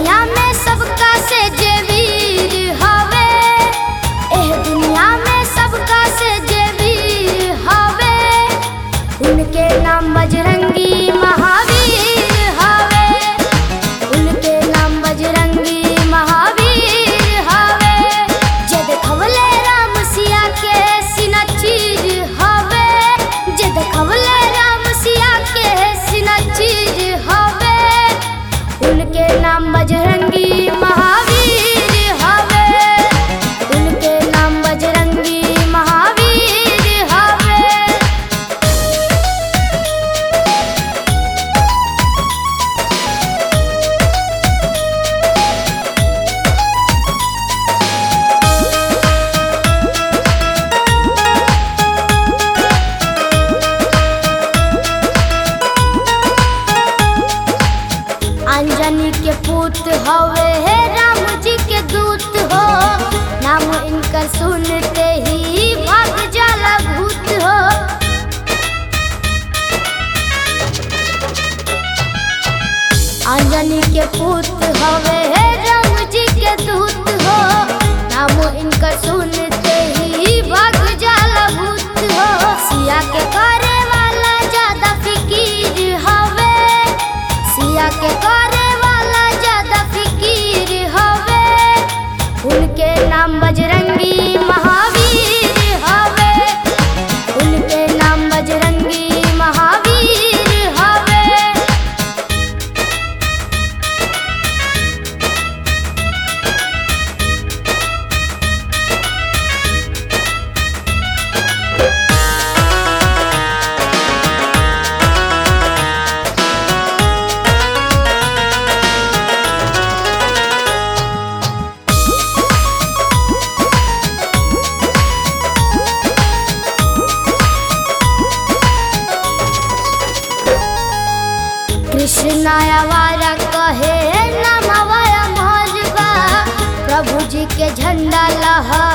दुनिया में सबका से जे वीर हवे, एह दुनिया में सबका से जे वीर हवे, उनके नाम बजरंगी महावीर हवे, उनके नाम बजरंगी महावीर हवे। जे देखवले राम सिया के सीना चीर हवे, जे देखवले राम सिया के सीना चीर हवे, उनके नाम बजरंगी महावीर हवे, उनके नाम बजरंगी महावीर हवे। अंजनी के पूत हवे है राम जी के दूत हो, नाम इनकर सुनते ही भाग जाला भूत हो। अंजनी के पूत हवे है राम जी के दूत हो, नाम इनकर सुनते ही भाग जाला भूत हो। सिया के करे वाला ज्यादा फिकीर हवे, सिया के करे वाला ज्यादा फिकीर हवे, उनके नाम बजरंगी महावीर हवे, उनके नाम बजरंगी महावीर हवे। कृष्ण आवारा कहे नाम आवारा मौजबा, प्रभु जी के झंडा लहरा